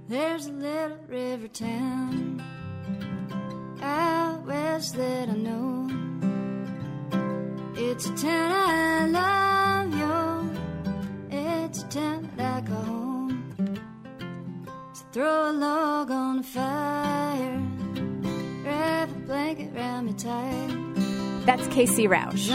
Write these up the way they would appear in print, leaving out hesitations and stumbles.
There's a little river town out west that I know. It's a town I love, yo. It's a town that I call home. So throw a log on the fire, wrap a blanket around me tight. That's Casey Rausch.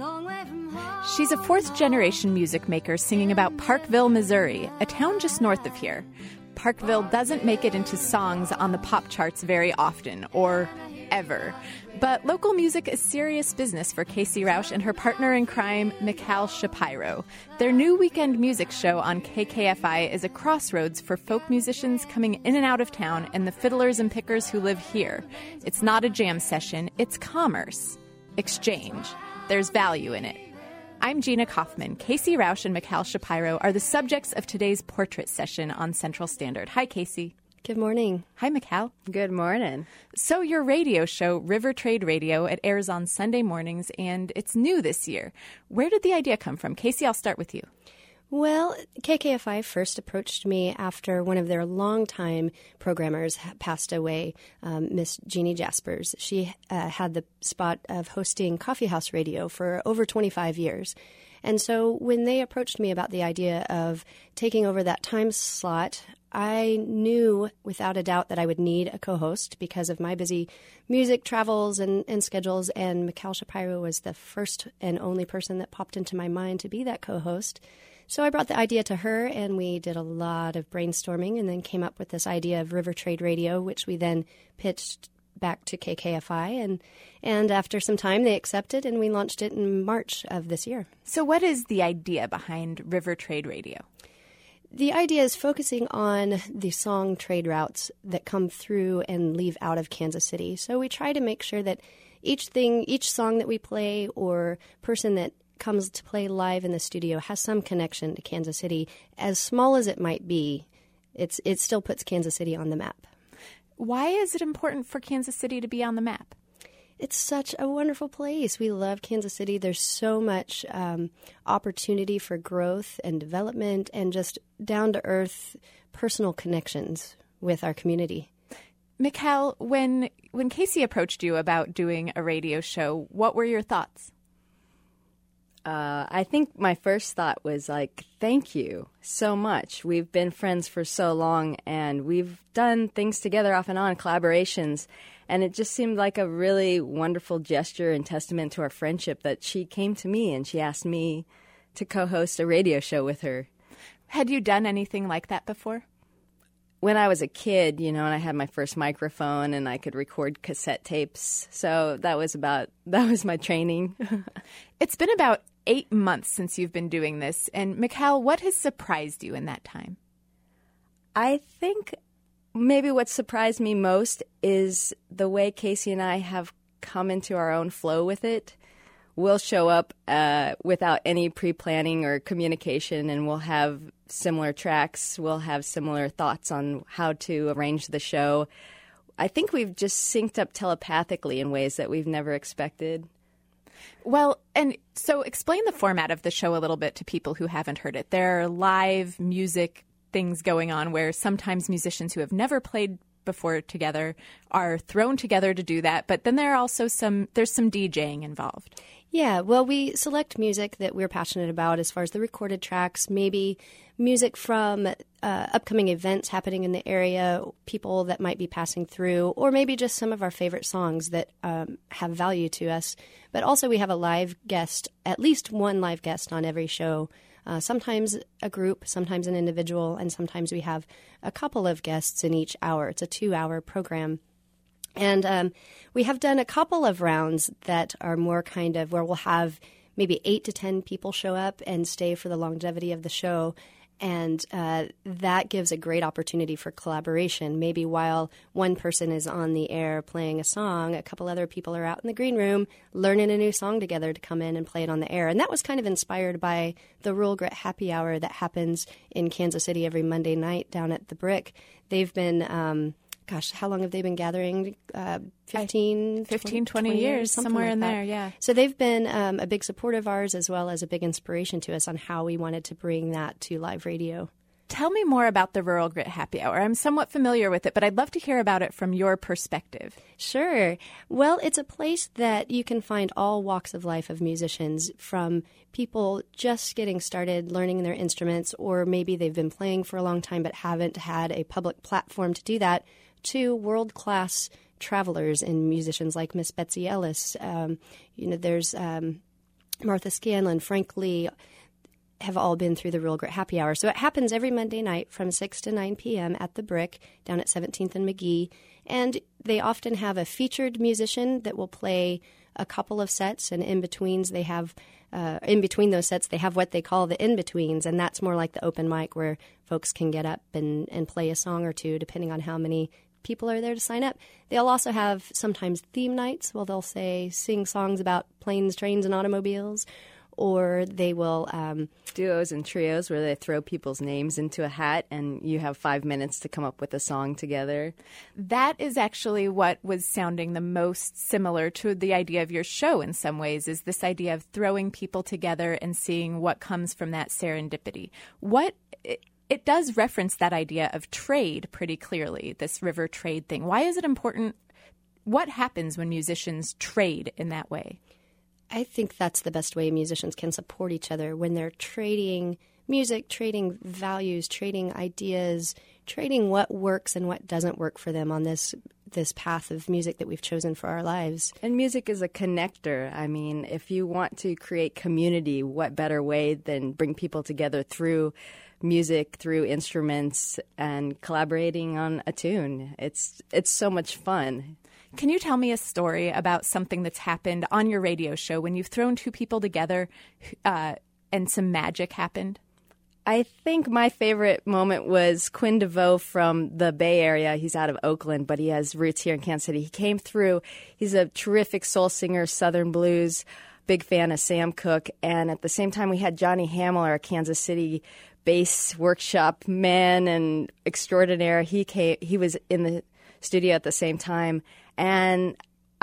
She's a fourth-generation music maker singing about Parkville, Missouri, a town just north of here. Parkville doesn't make it into songs on the pop charts very often, or ever. But local music is serious business for Casey Rausch and her partner in crime, Michal Shapiro. Their new weekend music show on KKFI is a crossroads for folk musicians coming in and out of town and the fiddlers and pickers who live here. It's not a jam session, it's commerce. Exchange. There's value in it. I'm Gina Kaufman. Casey Rausch and Michal Shapiro are the subjects of today's portrait session on Central Standard. Hi, Casey. Good morning. Hi, Michal. Good morning. So your radio show, River Trade Radio, it airs on Sunday mornings, and it's new this year. Where did the idea come from? Casey, I'll start with you. Well, KKFI first approached me after one of their longtime programmers passed away, Miss Jeannie Jaspers. She had the spot of hosting Coffee House Radio for over 25 years. And so when they approached me about the idea of taking over that time slot, I knew without a doubt that I would need a co-host because of my busy music travels and schedules, and Michal Shapiro was the first and only person that popped into my mind to be that co-host. So I brought the idea to her, and we did a lot of brainstorming and then came up with this idea of River Trade Radio, which we then pitched back to KKFI. And after some time, they accepted, and we launched it in March of this year. So what is the idea behind River Trade Radio? The idea is focusing on the song trade routes that come through and leave out of Kansas City. So we try to make sure that each song that we play or person that comes to play live in the studio has some connection to Kansas City. As small as it might be, it still puts Kansas City on the map. Why is it important for Kansas City to be on the map? It's such a wonderful place. We love Kansas City. There's so much opportunity for growth and development and just down-to-earth personal connections with our community. Michal, when Casey approached you about doing a radio show, what were your thoughts? I think my first thought was like, thank you so much. We've been friends for so long, and we've done things together off and on, collaborations, and it just seemed like a really wonderful gesture and testament to our friendship that she came to me and she asked me to co-host a radio show with her. Had you done anything like that before? When I was a kid, and I had my first microphone and I could record cassette tapes, so that was my training. It's been about 8 months since you've been doing this. And Michal, what has surprised you in that time? I think maybe what surprised me most is the way Casey and I have come into our own flow with it. We'll show up without any pre-planning or communication, and we'll have similar tracks. We'll have similar thoughts on how to arrange the show. I think we've just synced up telepathically in ways that we've never expected. Well, and so explain the format of the show a little bit to people who haven't heard it. There are live music things going on where sometimes musicians who have never played before together are thrown together to do that, but then there are also there's some DJing involved. Yeah, well, we select music that we're passionate about as far as the recorded tracks, maybe music from upcoming events happening in the area, people that might be passing through, or maybe just some of our favorite songs that have value to us. But also we have a live guest, at least one live guest on every show, sometimes a group, sometimes an individual, and sometimes we have a couple of guests in each hour. It's a 2-hour program. And we have done a couple of rounds that are more kind of where we'll have maybe 8 to 10 people show up and stay for the longevity of the show. And that gives a great opportunity for collaboration. Maybe while one person is on the air playing a song, a couple other people are out in the green room learning a new song together to come in and play it on the air. And that was kind of inspired by the Rural Grit Happy Hour that happens in Kansas City every Monday night down at the Brick. They've been... how long have they been gathering? 20 years, somewhere in there, yeah. So they've been a big support of ours as well as a big inspiration to us on how we wanted to bring that to live radio. Tell me more about the Rural Grit Happy Hour. I'm somewhat familiar with it, but I'd love to hear about it from your perspective. Sure. Well, it's a place that you can find all walks of life of musicians, from people just getting started learning their instruments, or maybe they've been playing for a long time but haven't had a public platform to do that, to world-class travelers and musicians like Miss Betsy Ellis. There's Martha Scanlon, Frank Lee, have all been through the Rural Grit Happy Hour. So it happens every Monday night from 6 to 9 p.m. at the Brick down at 17th and McGee. And they often have a featured musician that will play a couple of sets, and in between those sets they have what they call the in-betweens, and that's more like the open mic where folks can get up and play a song or two depending on how many people are there to sign up. They'll also have sometimes theme nights where they'll sing songs about planes, trains, and automobiles. Or they will duos and trios where they throw people's names into a hat and you have 5 minutes to come up with a song together. That is actually what was sounding the most similar to the idea of your show in some ways, is this idea of throwing people together and seeing what comes from that serendipity. It does reference that idea of trade pretty clearly, this river trade thing. Why is it important? What happens when musicians trade in that way? I think that's the best way musicians can support each other, when they're trading music, trading values, trading ideas, trading what works and what doesn't work for them on this path of music that we've chosen for our lives. And music is a connector. I mean, if you want to create community, what better way than bring people together through music, through instruments, and collaborating on a tune? It's so much fun. Can you tell me a story about something that's happened on your radio show when you've thrown two people together and some magic happened? I think my favorite moment was Quinn DeVoe from the Bay Area. He's out of Oakland, but he has roots here in Kansas City. He came through. He's a terrific soul singer, Southern blues, big fan of Sam Cooke. And at the same time, we had Johnny Hamill, our Kansas City bass workshop man and extraordinaire. He was in the studio at the same time. And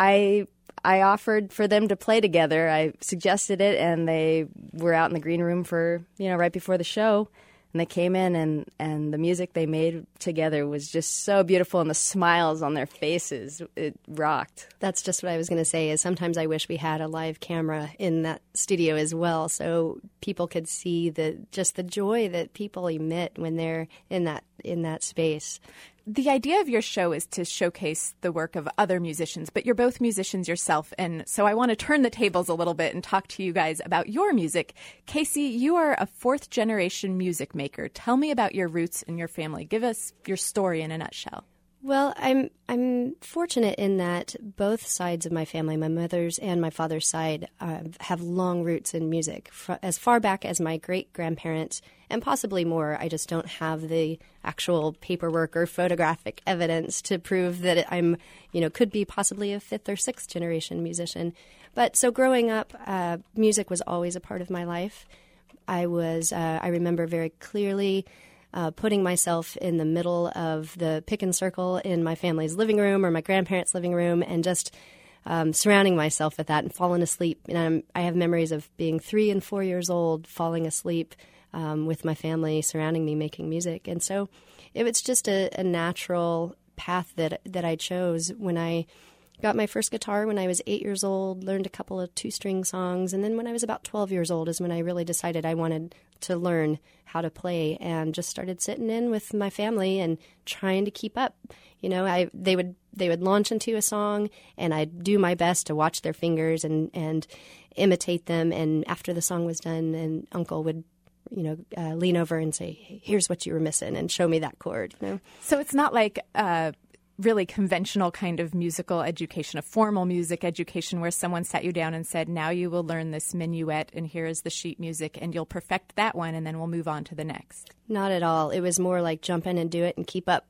I offered for them to play together. I suggested it, and they were out in the green room for, right before the show. And they came in, and the music they made together was just so beautiful, and the smiles on their faces, it rocked. That's just what I was going to say, is sometimes I wish we had a live camera in that studio as well, so people could see the joy that people emit when they're in that space. The idea of your show is to showcase the work of other musicians, but you're both musicians yourself, and so I want to turn the tables a little bit and talk to you guys about your music. Casey, you are a fourth-generation music maker. Tell me about your roots and your family. Give us your story in a nutshell. Well, I'm fortunate in that both sides of my family, my mother's and my father's side, have long roots in music, as far back as my great-grandparents, and possibly more. I just don't have the actual paperwork or photographic evidence to prove that I'm, could be possibly a fifth or sixth generation musician. But so growing up, music was always a part of my life. I remember very clearly putting myself in the middle of the pick and circle in my family's living room or my grandparents' living room, and just surrounding myself with that and falling asleep. And I have memories of being 3 and 4 years old, falling asleep with my family surrounding me making music. And so it was just a natural path that I chose. When I got my first guitar when I was 8 years old, learned a couple of 2-string songs, and then when I was about 12 years old is when I really decided I wanted to learn how to play, and just started sitting in with my family and trying to keep up. They would launch into a song, and I'd do my best to watch their fingers and imitate them, and after the song was done, and Uncle would lean over and say, hey, here's what you were missing, and show me that chord. So it's not like really conventional kind of musical education, a formal music education where someone sat you down and said, now you will learn this minuet and here is the sheet music and you'll perfect that one and then we'll move on to the next. Not at all. It was more like jump in and do it and keep up.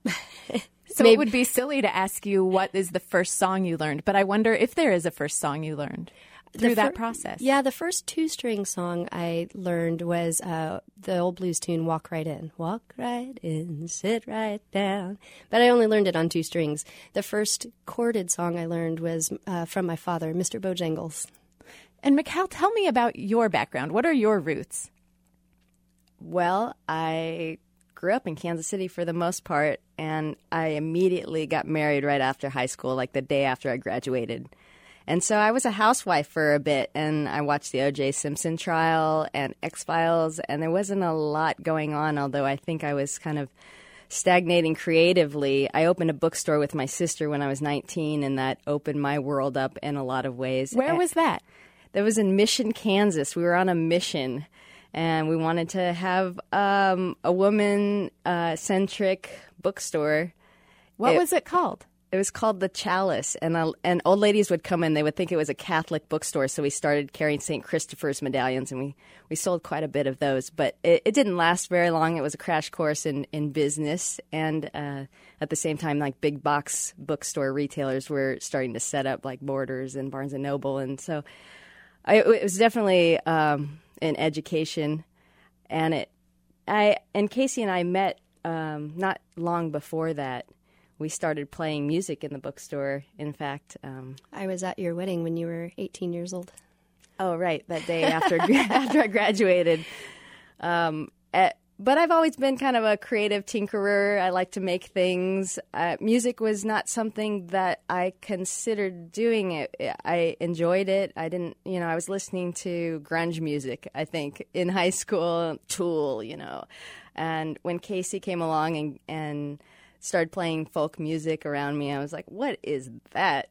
So it would be silly to ask you what is the first song you learned, but I wonder if there is a first song you learned through that process. Yeah, the first 2-string song I learned was the old blues tune, Walk Right In. Walk right in, sit right down. But I only learned it on 2 strings. The first chorded song I learned was from my father, Mr. Bojangles. And Mikal, tell me about your background. What are your roots? Well, I grew up in Kansas City for the most part, and I immediately got married right after high school, like the day after I graduated. And so I was a housewife for a bit, and I watched the O.J. Simpson trial and X-Files, and there wasn't a lot going on, although I think I was kind of stagnating creatively. I opened a bookstore with my sister when I was 19, and that opened my world up in a lot of ways. Where was that? That was in Mission, Kansas. We were on a mission, and we wanted to have a woman-centric bookstore. What was it called? It was called The Chalice, and old ladies would come in. They would think it was a Catholic bookstore, so we started carrying St. Christopher's medallions, and we sold quite a bit of those. But it didn't last very long. It was a crash course in business, and at the same time, like big box bookstore retailers were starting to set up, like Borders and Barnes & Noble, and so it was definitely an education. And Casey and I met not long before that. We started playing music in the bookstore. In fact, I was at your wedding when you were 18 years old. Oh, right, that day after I graduated. But I've always been kind of a creative tinkerer. I like to make things. Music was not something that I considered doing. I enjoyed it. I didn't, I was listening to grunge music, I think, in high school, Tool, And when Casey came along and started playing folk music around me, I was like, what is that?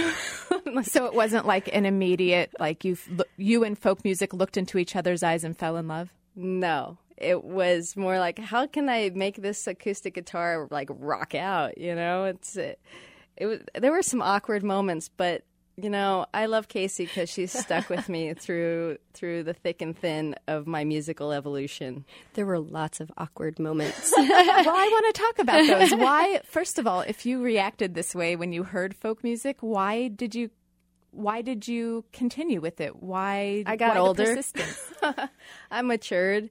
So it wasn't like an immediate, like you and folk music looked into each other's eyes and fell in love? No. It was more like, how can I make this acoustic guitar like rock out? There were some awkward moments, but I love Casey because she's stuck with me through the thick and thin of my musical evolution. There were lots of awkward moments. Well, I want to talk about those. Why, first of all, if you reacted this way when you heard folk music, why did you continue with it? Why I got older. The persistence? I matured.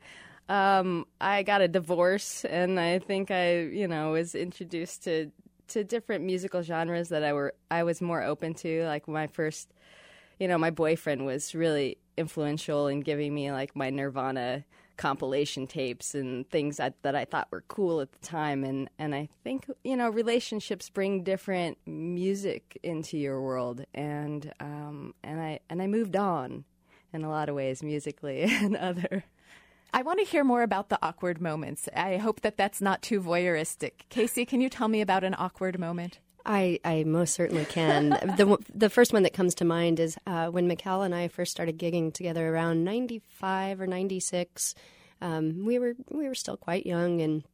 I got a divorce, and I think I was introduced to different musical genres that I was more open to. Like my first, my boyfriend was really influential in giving me like my Nirvana compilation tapes and things that I thought were cool at the time. And I think, relationships bring different music into your world. And I moved on in a lot of ways, musically and other. I want to hear more about the awkward moments. I hope that that's not too voyeuristic. Casey, can you tell me about an awkward moment? I most certainly can. The first one that comes to mind is when Mikal and I first started gigging together around 95 or 96. We were still quite young, and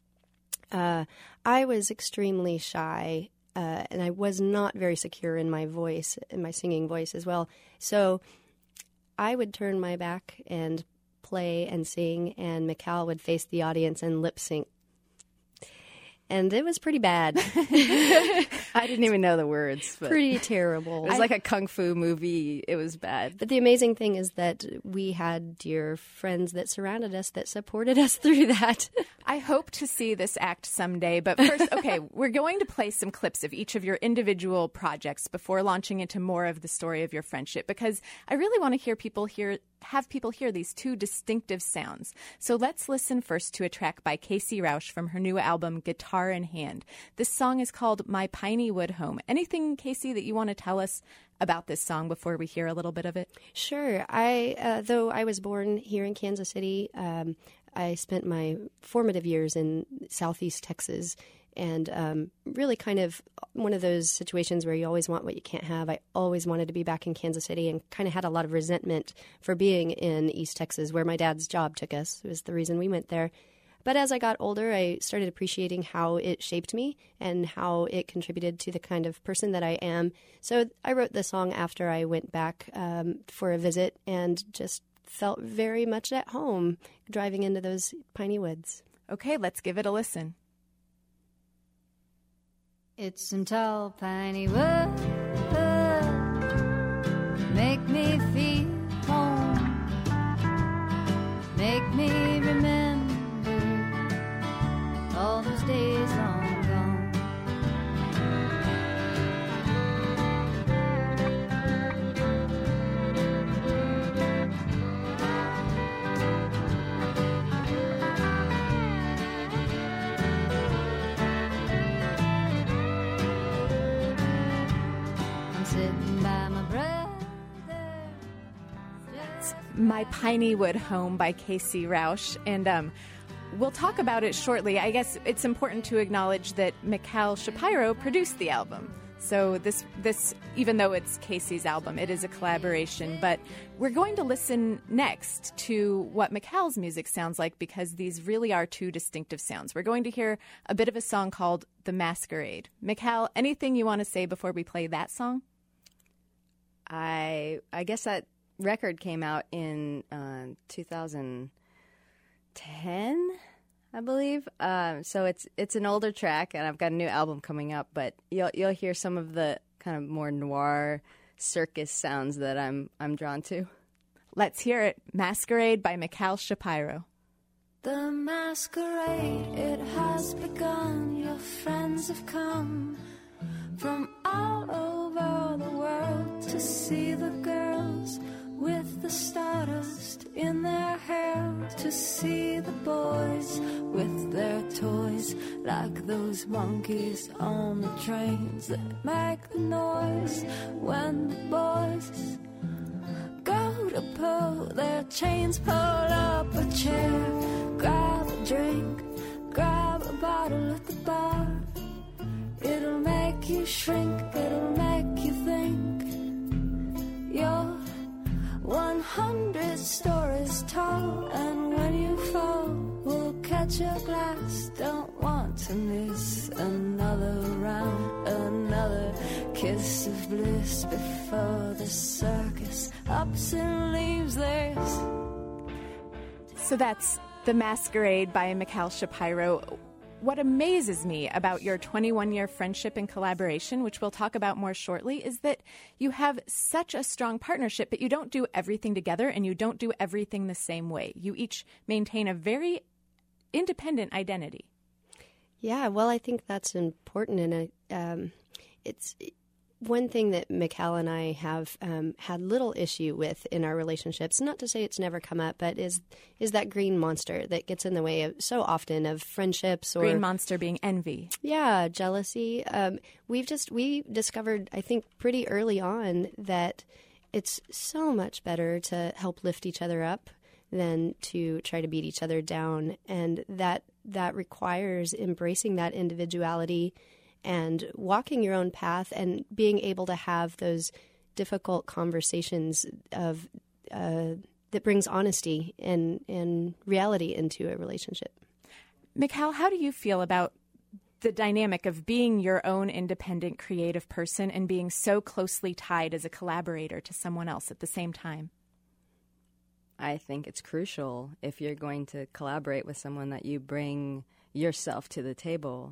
I was extremely shy, and I was not very secure in my voice, in my singing voice as well. So I would turn my back and play and sing, and Mikal would face the audience and lip sync. And it was pretty bad. I didn't even know the words. But pretty terrible. It was like a kung fu movie. It was bad. But the amazing thing is that we had dear friends that surrounded us that supported us through that. I hope to see this act someday. But first, okay, we're going to play some clips of each of your individual projects before launching into more of the story of your friendship, because I really want to have people hear these two distinctive sounds. So let's listen first to a track by Casey Rausch from her new album, Guitar in Hand. This song is called My Piney Wood Home. Anything, Casey, that you want to tell us about this song before we hear a little bit of it? Sure. Though I was born here in Kansas City, I spent my formative years in Southeast Texas, and really kind of one of those situations where you always want what you can't have. I always wanted to be back in Kansas City and kind of had a lot of resentment for being in East Texas, where my dad's job took us. It was the reason we went there. But as I got older, I started appreciating how it shaped me and how it contributed to the kind of person that I am. So I wrote the song after I went back for a visit and just felt very much at home driving into those piney woods. Okay, let's give it a listen. It's some tall piney wood, make me feel home, make me remember all those days long gone. My Piney Wood Home by Casey Rausch, and we'll talk about it shortly. I guess it's important to acknowledge that Michal Shapiro produced the album. So this, even though it's Casey's album, it is a collaboration. But we're going to listen next to what Michal's music sounds like, because these really are two distinctive sounds. We're going to hear a bit of a song called The Masquerade. Michal, anything you want to say before we play that song? I guess that record came out in 2010, I believe. So it's an older track, and I've got a new album coming up. But you'll hear some of the kind of more noir circus sounds that I'm drawn to. Let's hear it. Masquerade by Michal Shapiro. The masquerade, it has begun. Your friends have come from all over the world to see the girls with the stardust in their hair, to see the boys with their toys, like those monkeys on the trains that make the noise when the boys go to pull their chains. Pull up a chair, grab a drink, grab a bottle at the bar. It'll make you shrink, it'll make you think you're 100 stories tall, and when you fall, we'll catch your glass. Don't want to miss another round, another kiss of bliss before the circus ups and leaves theirs. So that's The Masquerade by Michal Shapiro. What amazes me about your 21-year friendship and collaboration, which we'll talk about more shortly, is that you have such a strong partnership, but you don't do everything together and you don't do everything the same way. You each maintain a very independent identity. Yeah, well, I think that's important, and it's one thing that Michal and I have had little issue with in our relationships, not to say it's never come up, but is that green monster that gets in the way of so often of friendships. Or green monster being envy. Yeah, jealousy. We discovered, I think, pretty early on that it's so much better to help lift each other up than to try to beat each other down, and that requires embracing that individuality and walking your own path and being able to have those difficult conversations of that brings honesty and reality into a relationship. Michal, how do you feel about the dynamic of being your own independent creative person and being so closely tied as a collaborator to someone else at the same time? I think it's crucial if you're going to collaborate with someone that you bring yourself to the table.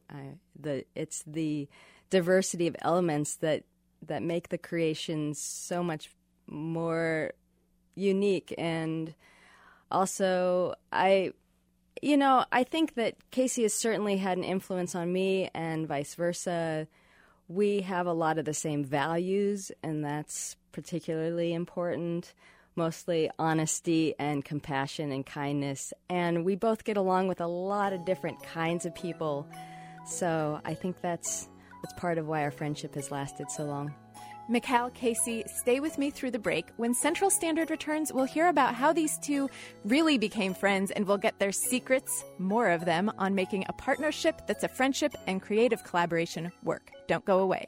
It's the diversity of elements that make the creations so much more unique. And also, I think that Casey has certainly had an influence on me, and vice versa. We have a lot of the same values, and that's particularly important. Mostly honesty and compassion and kindness. And we both get along with a lot of different kinds of people. So I think that's part of why our friendship has lasted so long. Michal, Casey, stay with me through the break. When Central Standard returns, we'll hear about how these two really became friends, and we'll get their secrets, more of them, on making a partnership that's a friendship and creative collaboration work. Don't go away.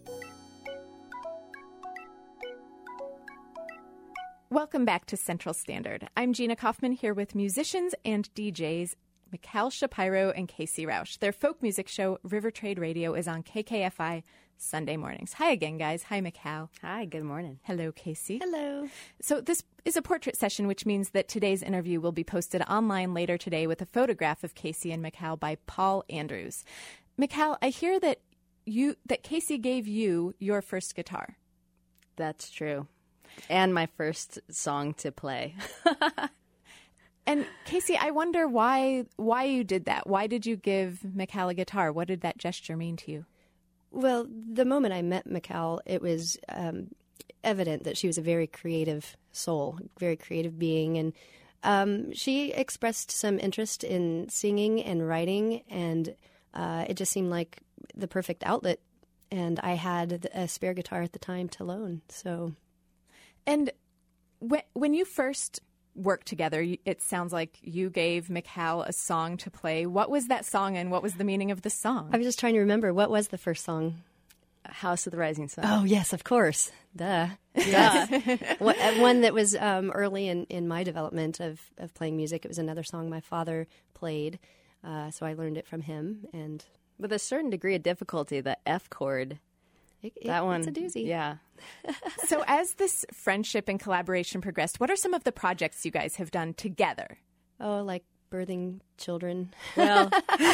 Welcome back to Central Standard. I'm Gina Kaufman here with musicians and DJs Michal Shapiro and Casey Rausch. Their folk music show, River Trade Radio, is on KKFI Sunday mornings. Hi again, guys. Hi, Michal. Hi, good morning. Hello, Casey. Hello. So this is a portrait session, which means that today's interview will be posted online later today with a photograph of Casey and Michal by Paul Andrews. Michal, I hear that Casey gave you your first guitar. That's true. And my first song to play. And Casey, I wonder why you did that. Why did you give Michal a guitar? What did that gesture mean to you? Well, the moment I met Michal, it was evident that she was a very creative soul, very creative being. And she expressed some interest in singing and writing, and it just seemed like the perfect outlet. And I had a spare guitar at the time to loan, so... And When you first worked together, it sounds like you gave Michal a song to play. What was that song, and what was the meaning of the song? I was just trying to remember. What was the first song? House of the Rising Sun. Oh, yes, of course. Duh. Yes. One that was early in my development of playing music. It was another song my father played, so I learned it from him. And with a certain degree of difficulty, the F chord. That one, it's a doozy. Yeah. So as this friendship and collaboration progressed, what are some of the projects you guys have done together? Oh, like birthing children. Well,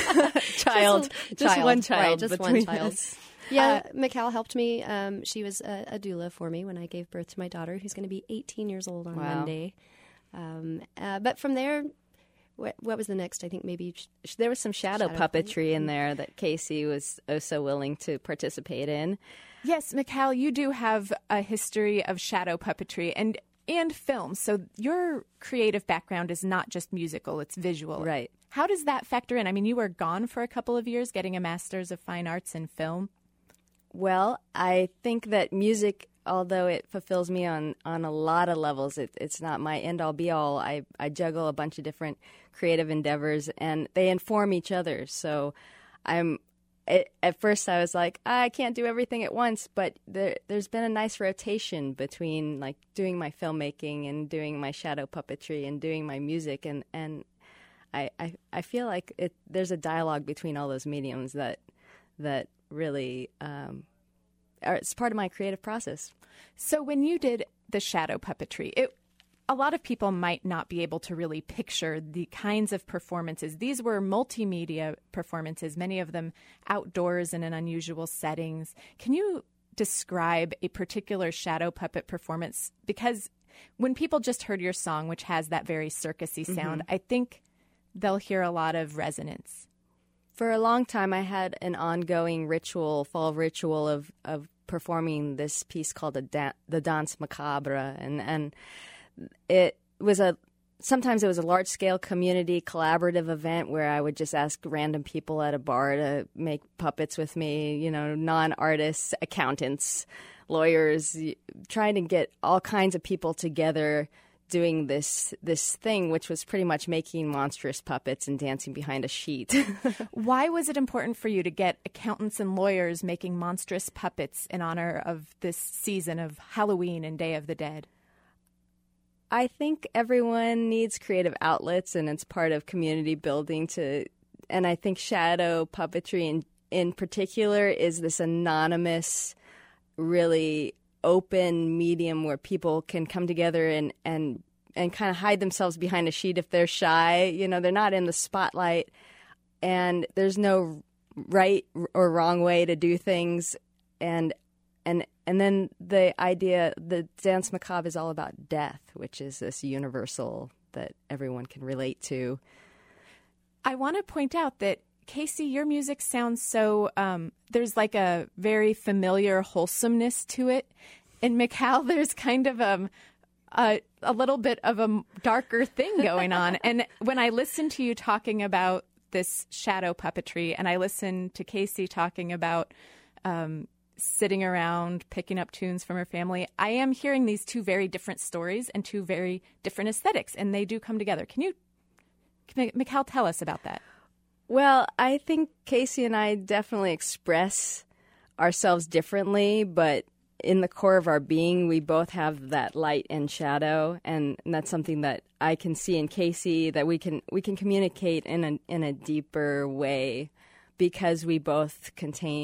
just one child. Right, just one child. Us. Yeah, Michal helped me. She was a doula for me when I gave birth to my daughter, who's going to be 18 years old on Monday. But from there, what was the next? I think maybe there was some shadow puppetry in there that Casey was so willing to participate in. Yes, Michal, you do have a history of shadow puppetry and film. So your creative background is not just musical, it's visual. Right. How does that factor in? I mean, you were gone for a couple of years getting a Master's of Fine Arts in film. Well, I think that music, although it fulfills me on a lot of levels, it's not my end-all, be-all. I juggle a bunch of different creative endeavors, and they inform each other. So at first I was like, I can't do everything at once, but there's been a nice rotation between like doing my filmmaking and doing my shadow puppetry and doing my music, and I feel like there's a dialogue between all those mediums that really it's part of my creative process. So when you did the shadow puppetry, a lot of people might not be able to really picture the kinds of performances. These were multimedia performances, many of them outdoors and in unusual settings. Can you describe a particular shadow puppet performance? Because when people just heard your song, which has that very circusy sound, I think they'll hear a lot of resonance. For a long time, I had an ongoing fall ritual of performing this piece called the Danse Macabre, and it was sometimes it was a large-scale community collaborative event where I would just ask random people at a bar to make puppets with me, non-artists, accountants, lawyers, trying to get all kinds of people together doing this thing, which was pretty much making monstrous puppets and dancing behind a sheet. Why was it important for you to get accountants and lawyers making monstrous puppets in honor of this season of Halloween and Day of the Dead? I think everyone needs creative outlets, and it's part of community building and I think shadow puppetry in particular is this anonymous, really open medium where people can come together and kind of hide themselves behind a sheet if they're shy. They're not in the spotlight, and there's no right or wrong way to do things. And then the Danse Macabre is all about death, which is this universal that everyone can relate to. I want to point out that, Casey, your music sounds so, there's like a very familiar wholesomeness to it. In Michal, there's kind of a little bit of a darker thing going on. And when I listen to you talking about this shadow puppetry, and I listen to Casey talking about sitting around picking up tunes from her family, I am hearing these two very different stories and two very different aesthetics, and they do come together. Can Michal, tell us about that? Well, I think Casey and I definitely express ourselves differently, but in the core of our being, we both have that light and shadow, and that's something that I can see in Casey, that we can communicate in a deeper way, because we both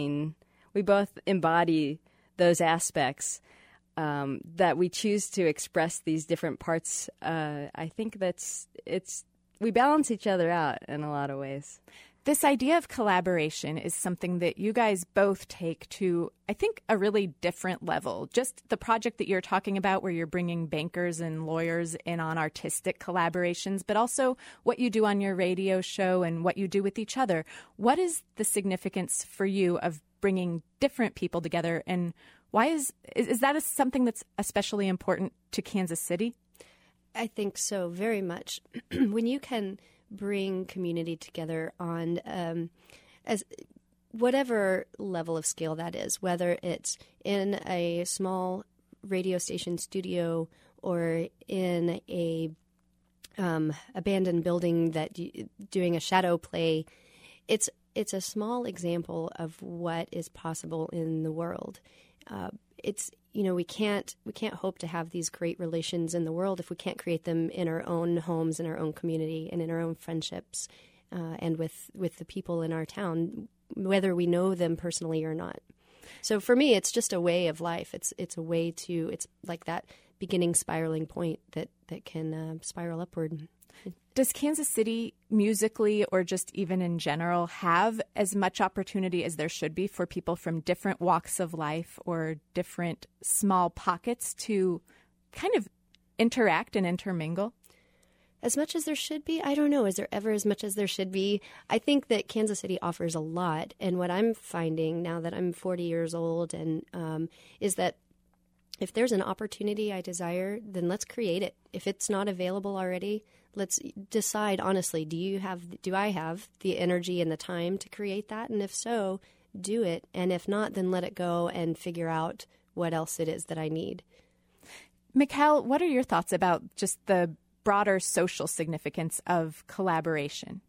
embody those aspects that we choose to express these different parts. I think we balance each other out in a lot of ways. This idea of collaboration is something that you guys both take to, I think, a really different level. Just the project that you're talking about where you're bringing bankers and lawyers in on artistic collaborations, but also what you do on your radio show and what you do with each other. What is the significance for you of bringing different people together, and why is that something that's especially important to Kansas City? I think so, very much. When you can bring community together on as whatever level of scale that is, whether it's in a small radio station studio or in a abandoned building doing a shadow play. It's a small example of what is possible in the world. We can't hope to have these great relations in the world if we can't create them in our own homes, in our own community, and in our own friendships, and with the people in our town, whether we know them personally or not. So for me, it's just a way of life. It's a way to, it's like that beginning spiraling point that can spiral upward. Does Kansas City musically, or just even in general, have as much opportunity as there should be for people from different walks of life or different small pockets to kind of interact and intermingle? As much as there should be? I don't know. Is there ever as much as there should be? I think that Kansas City offers a lot. And what I'm finding now that I'm 40 years old is that if there's an opportunity I desire, then let's create it. If it's not available already, let's decide honestly, do I have the energy and the time to create that? And if so, do it. And if not, then let it go and figure out what else it is that I need. Mikal, what are your thoughts about just the broader social significance of collaboration?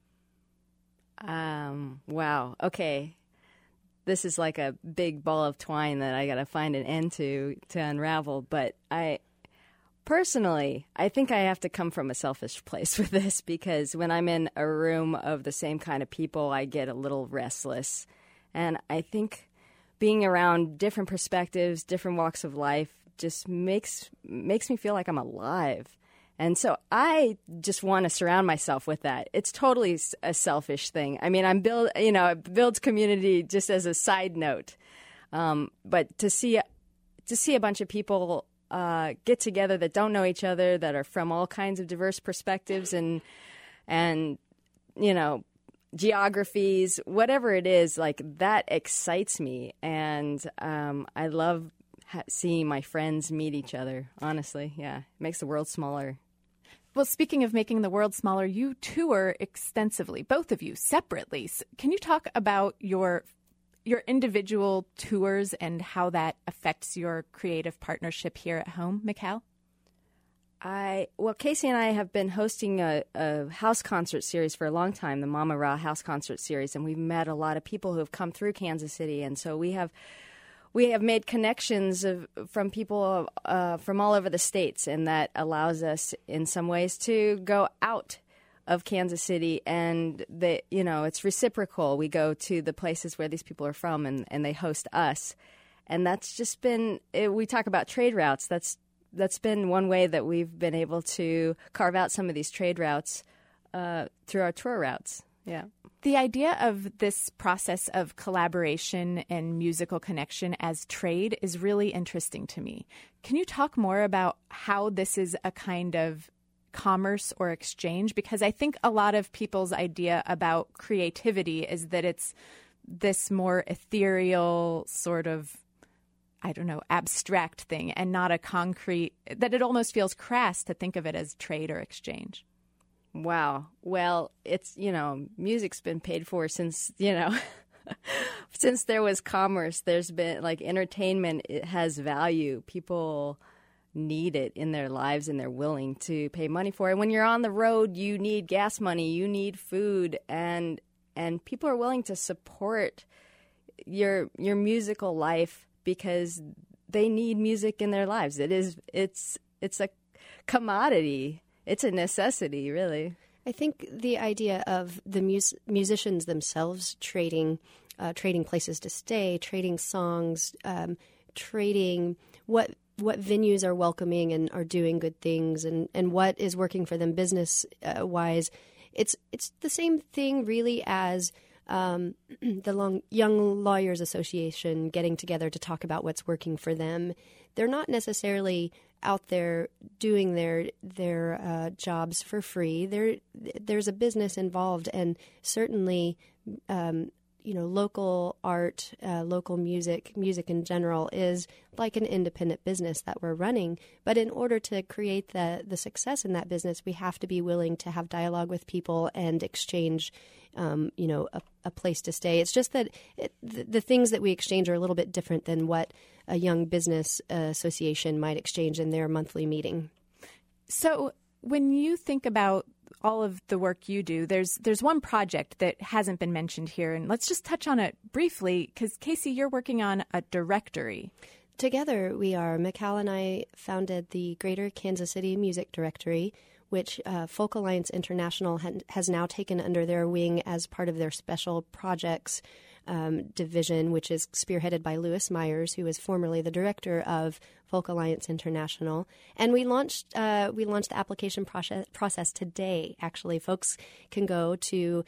Wow. Okay. This is like a big ball of twine that I got to find an end to unravel. But personally, I think I have to come from a selfish place with this, because when I'm in a room of the same kind of people, I get a little restless. And I think being around different perspectives, different walks of life just makes me feel like I'm alive. And so I just want to surround myself with that. It's totally a selfish thing. I mean, it builds community just as a side note. But to see a bunch of people get together that don't know each other, that are from all kinds of diverse perspectives and geographies, whatever it is, like that excites me. And I love seeing my friends meet each other, honestly. Yeah, it makes the world smaller. Well, speaking of making the world smaller, you tour extensively, both of you, separately. Can you talk about your individual tours and how that affects your creative partnership here at home, Mikal? Casey and I have been hosting a house concert series for a long time, the Mama Ra House Concert Series, and we've met a lot of people who have come through Kansas City, and so we have made connections from people from all over the states, and that allows us in some ways to go out of Kansas City, and it's reciprocal. We go to the places where these people are from, and they host us, and that's just been. We talk about trade routes. That's been one way that we've been able to carve out some of these trade routes through our tour routes. Yeah. The idea of this process of collaboration and musical connection as trade is really interesting to me. Can you talk more about how this is a kind of commerce or exchange? Because I think a lot of people's idea about creativity is that it's this more ethereal sort of, abstract thing and not a concrete, that it almost feels crass to think of it as trade or exchange. Wow. Well, it's, music's been paid for since, since there was commerce. There's been, entertainment, it has value. People need it in their lives, and they're willing to pay money for it. When you're on the road, you need gas money, you need food, and people are willing to support your musical life because they need music in their lives. It's a commodity. It's a necessity, really. I think the idea of the musicians themselves trading places to stay, trading songs, trading what venues are welcoming and are doing good things, and what is working for them business wise. It's the same thing really as the Young Lawyers Association getting together to talk about what's working for them. They're not necessarily out there doing their jobs for free. There's a business involved, and certainly, local art, local music in general is like an independent business that we're running. But in order to create the success in that business, we have to be willing to have dialogue with people and exchange, a place to stay. It's just that the things that we exchange are a little bit different than what a young business association might exchange in their monthly meeting. So when you think about all of the work you do, there's one project that hasn't been mentioned here, and let's just touch on it briefly, because Casey, you're working on a directory. Together we are. Mikal and I founded the Greater Kansas City Music Directory, which Folk Alliance International has now taken under their wing as part of their special projects division, which is spearheaded by Lewis Myers, who was formerly the director of Folk Alliance International. And we launched the application process today. Actually, folks can go to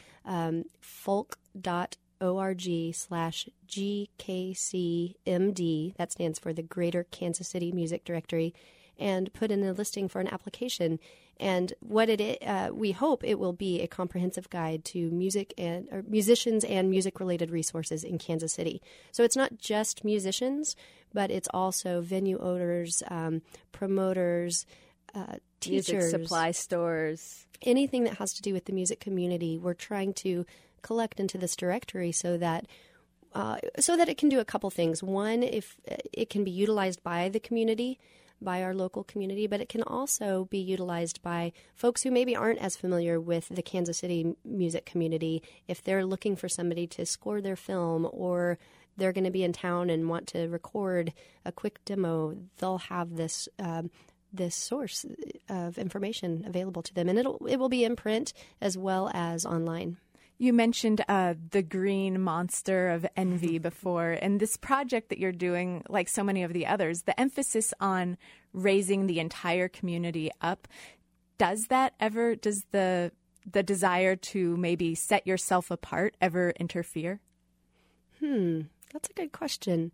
folk.org/GKCMD. That stands for the Greater Kansas City Music Directory, and put in a listing for an application. And what we hope it will be a comprehensive guide to musicians and music-related resources in Kansas City. So it's not just musicians, but it's also venue owners, promoters, teachers, music supply stores, anything that has to do with the music community. We're trying to collect into this directory so that it can do a couple things. One, if it can be utilized by the community, by our local community, but it can also be utilized by folks who maybe aren't as familiar with the Kansas City music community. If they're looking for somebody to score their film, or they're going to be in town and want to record a quick demo, they'll have this source of information available to them, and it will be in print as well as online. You mentioned the green monster of envy before, and this project that you're doing, like so many of the others, the emphasis on raising the entire community up, does the desire to maybe set yourself apart ever interfere? That's a good question.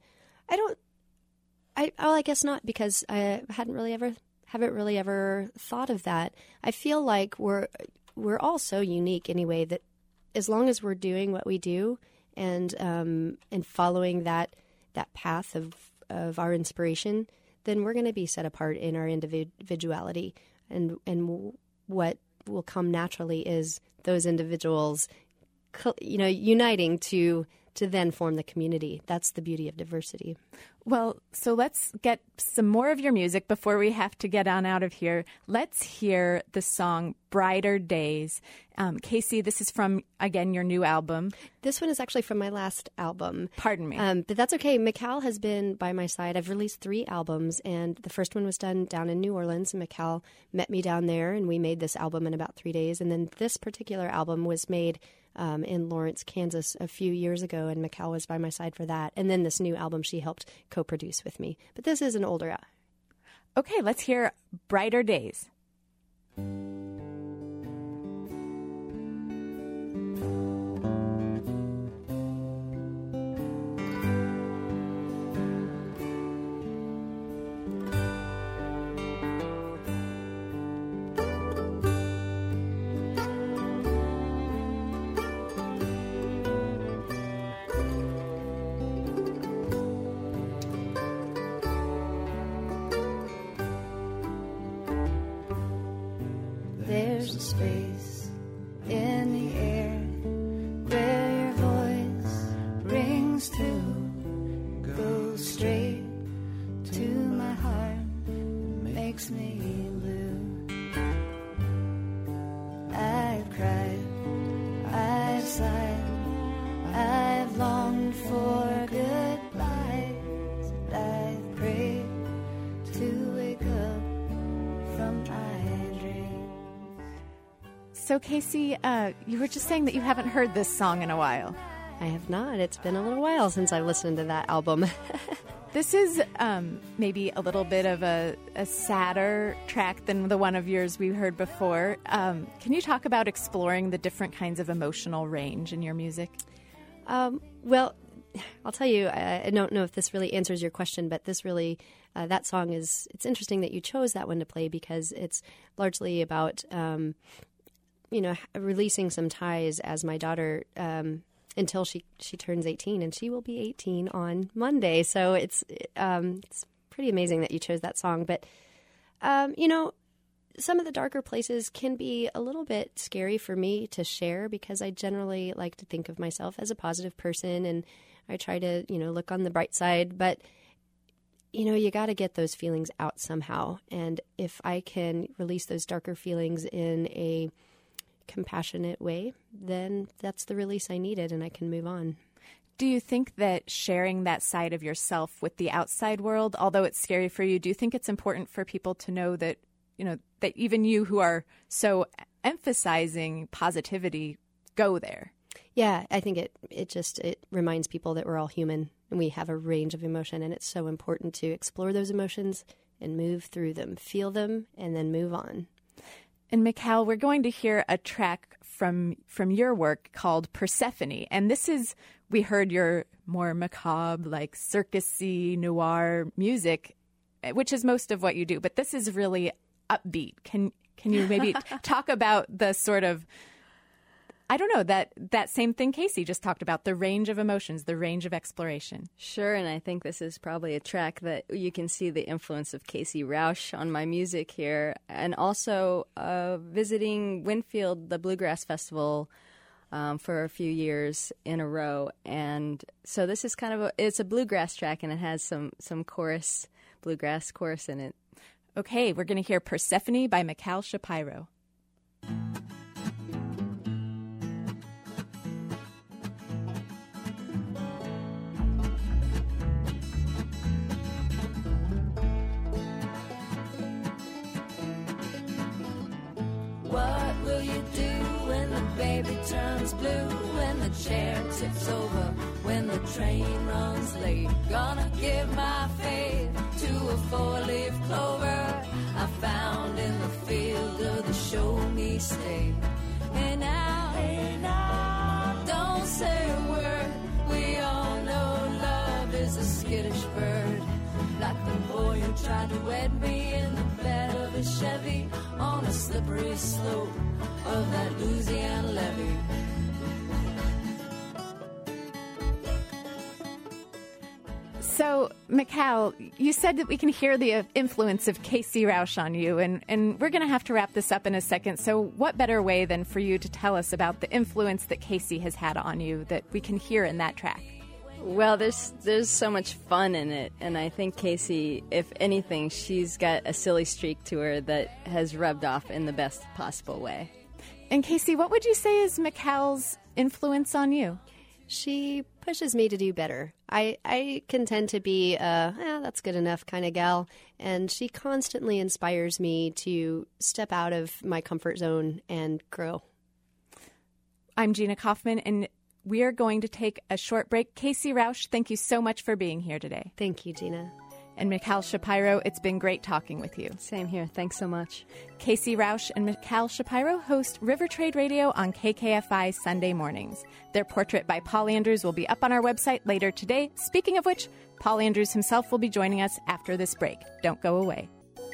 I guess not, because I haven't really ever thought of that. I feel like we're all so unique anyway, that as long as we're doing what we do and following that path of our inspiration, then we're going to be set apart in our individuality. And what will come naturally is those individuals, uniting to then form the community. That's the beauty of diversity. Well, so let's get some more of your music before we have to get on out of here. Let's hear the song Brighter Days. Casey, this is from, again, your new album. This one is actually from my last album. Pardon me. But that's okay. Mikal has been by my side. I've released 3 albums, and the first one was done down in New Orleans, and Mikal met me down there, and we made this album in about 3 days. And then this particular album was made in Lawrence, Kansas a few years ago, and Mikal was by my side for that. And then this new album she helped co-produce with me. But this is an older. Okay, let's hear Brighter Days. There's a space in the air where your voice rings through, goes straight to my heart, makes me blue. I've cried, I've sighed, I've longed for goodbyes, I've prayed to wake up from my dreams. So, Casey, you were just saying that you haven't heard this song in a while. I have not. It's been a little while since I've listened to that album. This is maybe a little bit of a sadder track than the one of yours we heard before. Can you talk about exploring the different kinds of emotional range in your music? Well, I'll tell you, I don't know if this really answers your question, but this really, that song it's interesting that you chose that one to play, because it's largely about, releasing some ties as my daughter until she turns 18, and she will be 18 on Monday. So it's pretty amazing that you chose that song. But, some of the darker places can be a little bit scary for me to share because I generally like to think of myself as a positive person, and I try to, look on the bright side. But, you got to get those feelings out somehow. And if I can release those darker feelings in a compassionate way, then that's the release I needed, and I can move on. Do you think that sharing that side of yourself with the outside world, although it's scary for you, do you think it's important for people to know that, that even you who are so emphasizing positivity go there? Yeah, I think it reminds people that we're all human and we have a range of emotion, and it's so important to explore those emotions and move through them, feel them, and then move on. And Michal, we're going to hear a track from your work called Persephone. And this is, we heard your more macabre, like circus-y, noir music, which is most of what you do. But this is really upbeat. Can you maybe talk about the sort of, I don't know, that same thing Casey just talked about, the range of emotions, the range of exploration? Sure, and I think this is probably a track that you can see the influence of Casey Rausch on my music here. And also visiting Winfield, the Bluegrass Festival, for a few years in a row. And so this is kind of it's a bluegrass track, and it has some chorus, bluegrass chorus in it. Okay, we're going to hear Persephone by Michal Shapiro. What will you do when the baby turns blue, when the chair tips over, when the train runs late? Gonna give my faith to a four-leaf clover I found in the field of the show-me state. Hey now, don't say a word. We all know love is a skittish bird, like the boy who tried to wed me in the bed of a Chevy on a slippery slope of that Louisiana levee. So, Michal, you said that we can hear the influence of Casey Rausch on you, and we're going to have to wrap this up in a second. So what better way than for you to tell us about the influence that Casey has had on you that we can hear in that track? Well, there's so much fun in it, and I think Casey, if anything, she's got a silly streak to her that has rubbed off in the best possible way. And Casey, what would you say is Michal's influence on you? She pushes me to do better. I can tend to be that's good enough kind of gal, and she constantly inspires me to step out of my comfort zone and grow. I'm Gina Kaufman, and we are going to take a short break. Casey Rausch, thank you so much for being here today. Thank you, Gina. And Michal Shapiro, it's been great talking with you. Same here. Thanks so much. Casey Rausch and Michal Shapiro host River Trade Radio on KKFI Sunday mornings. Their portrait by Paul Andrews will be up on our website later today. Speaking of which, Paul Andrews himself will be joining us after this break. Don't go away.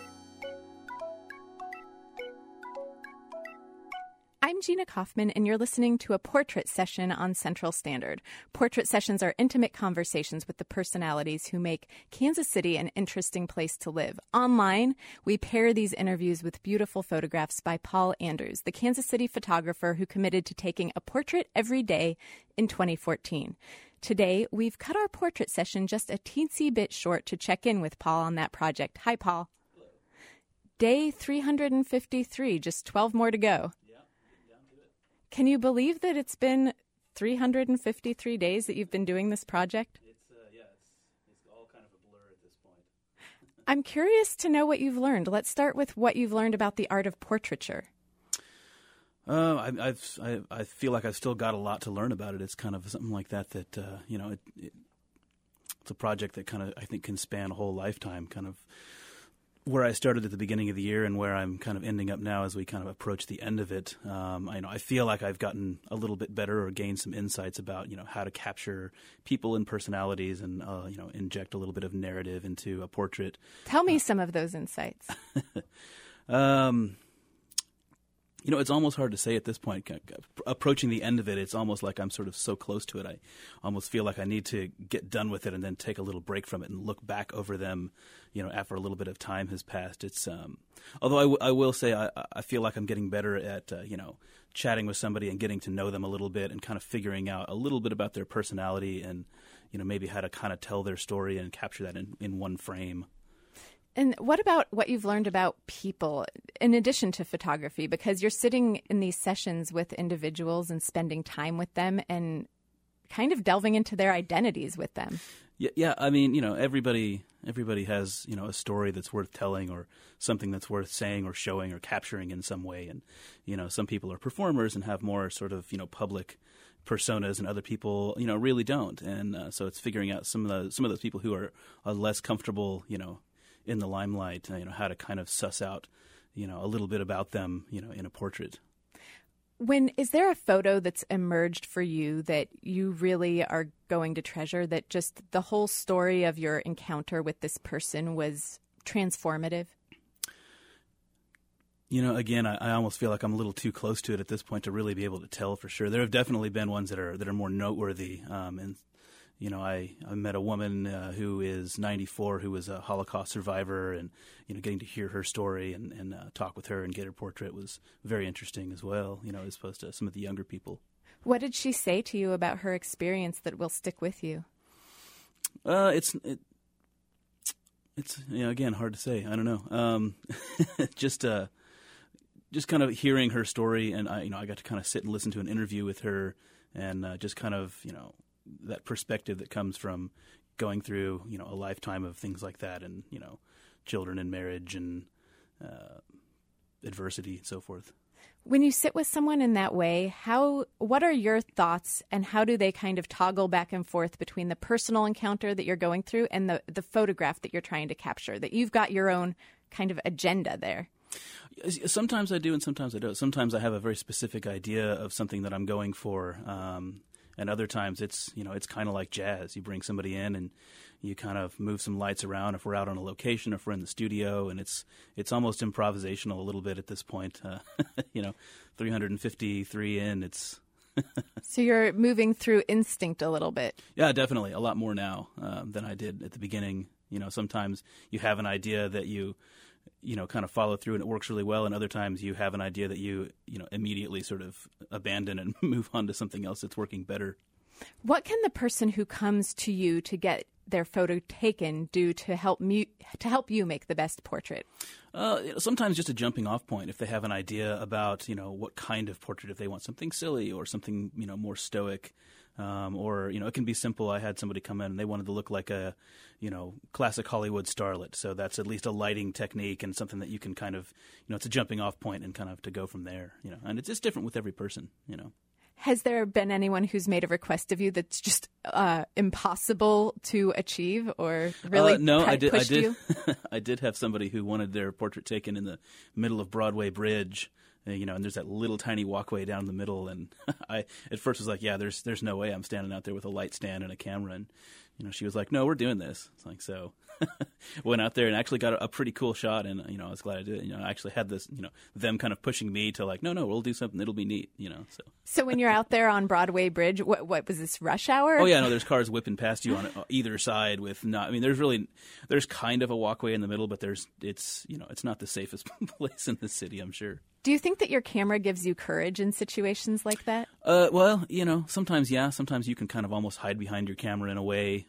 I'm Gina Kaufman, and you're listening to a portrait session on Central Standard. Portrait sessions are intimate conversations with the personalities who make Kansas City an interesting place to live. Online, we pair these interviews with beautiful photographs by Paul Andrews, the Kansas City photographer who committed to taking a portrait every day in 2014. Today, we've cut our portrait session just a teensy bit short to check in with Paul on that project. Hi, Paul. Hello. Day 353, just 12 more to go. Can you believe that it's been 353 days that you've been doing this project? It's all kind of a blur at this point. I'm curious to know what you've learned. Let's start with what you've learned about the art of portraiture. I feel like I've still got a lot to learn about it. It's kind of something like that it's a project that kind of, I think, can span a whole lifetime, kind of where I started at the beginning of the year and where I'm kind of ending up now as we kind of approach the end of it. I feel like I've gotten a little bit better or gained some insights about, how to capture people and personalities and, inject a little bit of narrative into a portrait. Tell me some of those insights. It's almost hard to say at this point. Approaching the end of it, it's almost like I'm sort of so close to it. I almost feel like I need to get done with it and then take a little break from it and look back over them, after a little bit of time has passed. It's although I will say I feel like I'm getting better at chatting with somebody and getting to know them a little bit and kind of figuring out a little bit about their personality and maybe how to kind of tell their story and capture that in one frame. And what about what you've learned about people in addition to photography? Because you're sitting in these sessions with individuals and spending time with them and kind of delving into their identities with them. Yeah. I mean, everybody has, a story that's worth telling or something that's worth saying or showing or capturing in some way. And, some people are performers and have more sort of, public personas, and other people, really don't. And so it's figuring out some of those people who are less comfortable, in the limelight, how to kind of suss out, a little bit about them, in a portrait. Is there a photo that's emerged for you that you really are going to treasure, that just the whole story of your encounter with this person was transformative? Again, I almost feel like I'm a little too close to it at this point to really be able to tell for sure. There have definitely been ones that are more noteworthy, and I met a woman who is 94 who was a Holocaust survivor, and getting to hear her story and talk with her and get her portrait was very interesting as well, as opposed to some of the younger people. What did she say to you about her experience that will stick with you? It's again, hard to say. I don't know. Just kind of hearing her story, and I got to kind of sit and listen to an interview with her, and just kind of that perspective that comes from going through a lifetime of things like that, and children and marriage and adversity and so forth. When you sit with someone in that way, what are your thoughts, and how do they kind of toggle back and forth between the personal encounter that you're going through and the photograph that you're trying to capture, that you've got your own kind of agenda there? Sometimes I do and sometimes I don't. Sometimes I have a very specific idea of something that I'm going for, and other times it's kind of like jazz. You bring somebody in and you kind of move some lights around if we're out on a location, if we're in the studio, and it's almost improvisational a little bit at this point. 353 in, it's... So you're moving through instinct a little bit. Yeah, definitely. A lot more now than I did at the beginning. Sometimes you have an idea that you kind of follow through and it works really well, and other times you have an idea that you immediately sort of abandon and move on to something else that's working better. What can the person who comes to you to get their photo taken do to help you make the best portrait? Sometimes just a jumping off point. If they have an idea about what kind of portrait, if they want something silly or something more stoic, or it can be simple. I had somebody come in and they wanted to look like a classic Hollywood starlet. So that's at least a lighting technique and something that you can kind of it's a jumping off point and kind of to go from there. And it's just different with every person. Has there been anyone who's made a request of you that's just impossible to achieve, or really pushed you? I did have somebody who wanted their portrait taken in the middle of Broadway Bridge, and there's that little tiny walkway down the middle, and I at first was like, yeah, there's no way I'm standing out there with a light stand and a camera, and she was like, no, we're doing this. It's like, so went out there and actually got a pretty cool shot, and I was glad I did it. I actually had this, them kind of pushing me to like, no, we'll do something, it'll be neat, So when you're out there on Broadway Bridge, what was this, rush hour? Oh yeah, no, there's cars whipping past you on either side with there's kind of a walkway in the middle, but it's not the safest place in the city, I'm sure. Do you think that your camera gives you courage in situations like that? Well, sometimes, yeah. Sometimes you can kind of almost hide behind your camera in a way.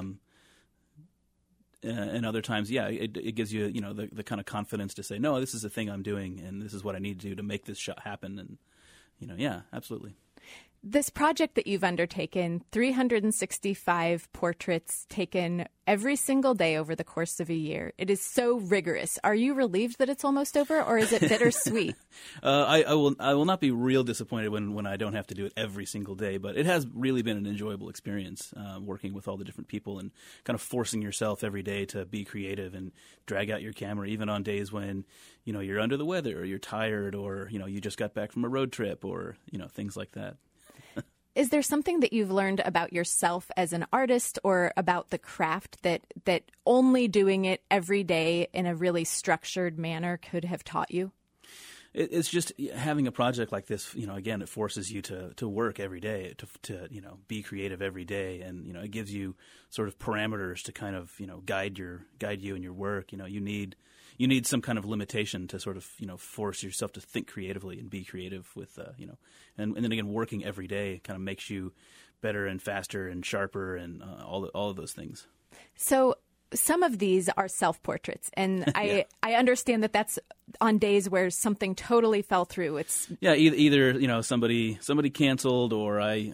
And other times, yeah, it gives you, the kind of confidence to say, no, this is the thing I'm doing, and this is what I need to do to make this shot happen. And, yeah, absolutely. This project that you've undertaken, 365 portraits taken every single day over the course of a year. It is so rigorous. Are you relieved that it's almost over, or is it bittersweet? I will not be real disappointed when I don't have to do it every single day, but it has really been an enjoyable experience working with all the different people and kind of forcing yourself every day to be creative and drag out your camera, even on days when you're under the weather or you're tired or you just got back from a road trip or things like that. Is there something that you've learned about yourself as an artist or about the craft that only doing it every day in a really structured manner could have taught you? It's just having a project like this, again, it forces you to work every day, to be creative every day. And, it gives you sort of parameters to kind of, guide you in your work. You need some kind of limitation to sort of, force yourself to think creatively and be creative with, and then again, working every day kind of makes you better and faster and sharper and all of those things. So some of these are self-portraits, and I understand that that's on days where something totally fell through. It's either somebody canceled, or I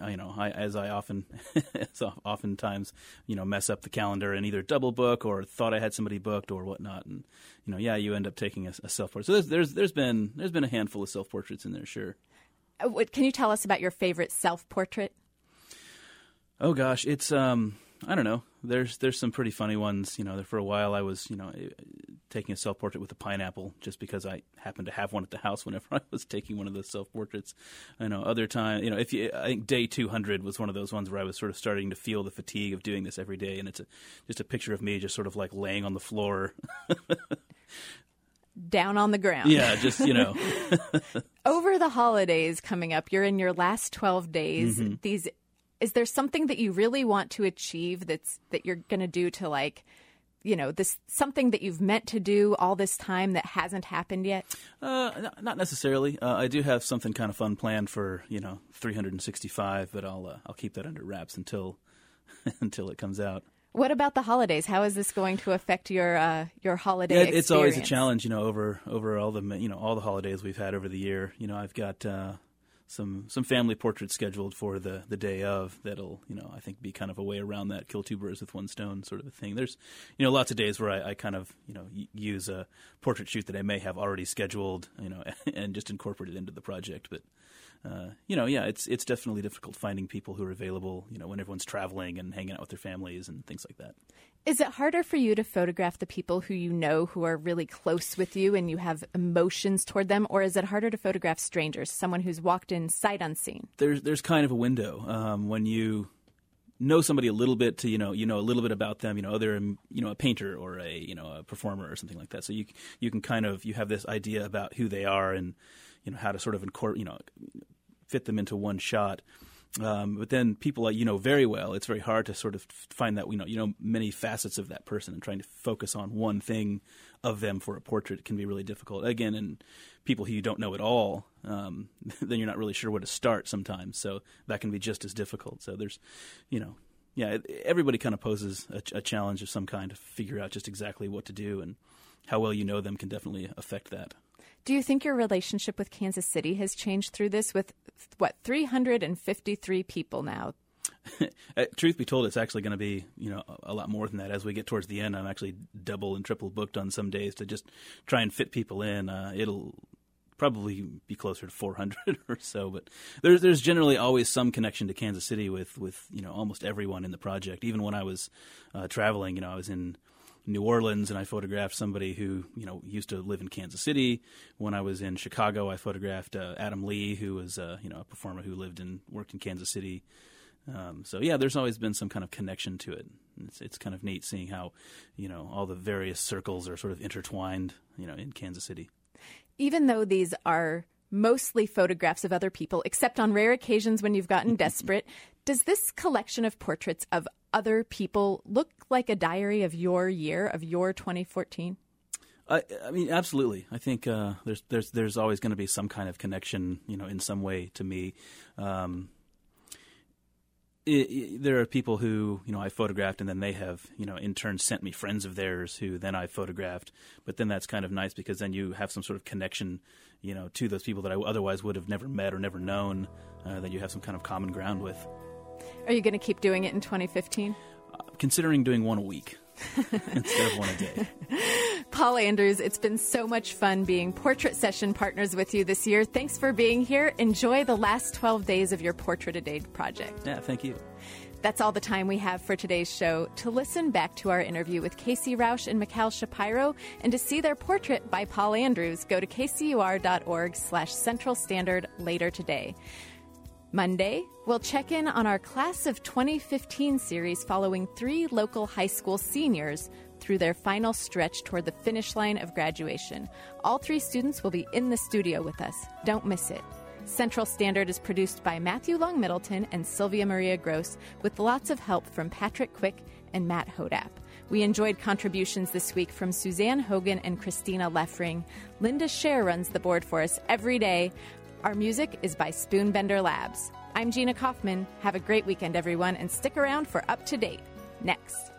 oftentimes mess up the calendar and either double book or thought I had somebody booked or whatnot, and you end up taking a self-portrait. So there's been a handful of self-portraits in there, sure. Can you tell us about your favorite self-portrait? Oh gosh, it's I don't know. There's some pretty funny ones. For a while I was, taking a self-portrait with a pineapple just because I happened to have one at the house whenever I was taking one of those self-portraits. I know other time, I think day 200 was one of those ones where I was sort of starting to feel the fatigue of doing this every day, and it's just a picture of me just sort of like laying on the floor. Down on the ground. Yeah, just, Over the holidays coming up, you're in your last 12 days. Mm-hmm. Is there something that you really want to achieve that you're going to do to this something that you've meant to do all this time that hasn't happened yet? Not necessarily. I do have something kind of fun planned for 365, but I'll keep that under wraps until it comes out. What about the holidays? How is this going to affect your holiday experience? It's always a challenge, over all the all the holidays we've had over the year. I've got some family portraits scheduled for the day of that'll I think be kind of a way around that, kill two birds with one stone sort of a thing. There's lots of days where I kind of use a portrait shoot that I may have already scheduled and just incorporate it into the project. But it's definitely difficult finding people who are available when everyone's traveling and hanging out with their families and things like that. Is it harder for you to photograph the people who are really close with you and you have emotions toward them, or is it harder to photograph strangers, someone who's walked in sight unseen? There's kind of a window when you know somebody a little bit to a little bit about them. They're a painter or a performer or something like that. So you can kind of you have this idea about who they are and how to sort of fit them into one shot. But then people very well, it's very hard to sort of find that, many facets of that person, and trying to focus on one thing of them for a portrait can be really difficult. Again, and people who you don't know at all, then you're not really sure where to start sometimes. So that can be just as difficult. So there's, everybody kind of poses a challenge of some kind to figure out just exactly what to do, and how well you know them can definitely affect that. Do you think your relationship with Kansas City has changed through this with, 353 people now? Truth be told, it's actually going to be, a lot more than that. As we get towards the end, I'm actually double and triple booked on some days to just try and fit people in. It'll probably be closer to 400 or so, but there's generally always some connection to Kansas City with almost everyone in the project. Even when I was traveling, I was in New Orleans, and I photographed somebody who used to live in Kansas City. When I was in Chicago, I photographed Adam Lee, who was a performer who worked in Kansas City. There's always been some kind of connection to it. It's kind of neat seeing how all the various circles are sort of intertwined in Kansas City. Even though these are mostly photographs of other people, except on rare occasions when you've gotten desperate, does this collection of portraits of other people look like a diary of your year, of your 2014? I mean, absolutely. I think there's always going to be some kind of connection, in some way to me. There are people who, I photographed, and then they have, in turn sent me friends of theirs who then I photographed. But then that's kind of nice because then you have some sort of connection, to those people that I otherwise would have never met or never known, that you have some kind of common ground with. Are you going to keep doing it in 2015? Considering doing one a week instead of one a day. Paul Andrews, it's been so much fun being Portrait Session partners with you this year. Thanks for being here. Enjoy the last 12 days of your Portrait a Day project. Yeah, thank you. That's all the time we have for today's show. To listen back to our interview with Casey Rausch and Mikhail Shapiro and to see their portrait by Paul Andrews, go to kcur.org/Central Standard later today. Monday, we'll check in on our Class of 2015 series following 3 local high school seniors through their final stretch toward the finish line of graduation. All 3 students will be in the studio with us. Don't miss it. Central Standard is produced by Matthew Long Middleton and Sylvia Maria Gross, with lots of help from Patrick Quick and Matt Hodap. We enjoyed contributions this week from Suzanne Hogan and Christina Leffring. Linda Scher runs the board for us every day. Our music is by Spoonbender Labs. I'm Gina Kaufman. Have a great weekend, everyone, and stick around for Up to Date next.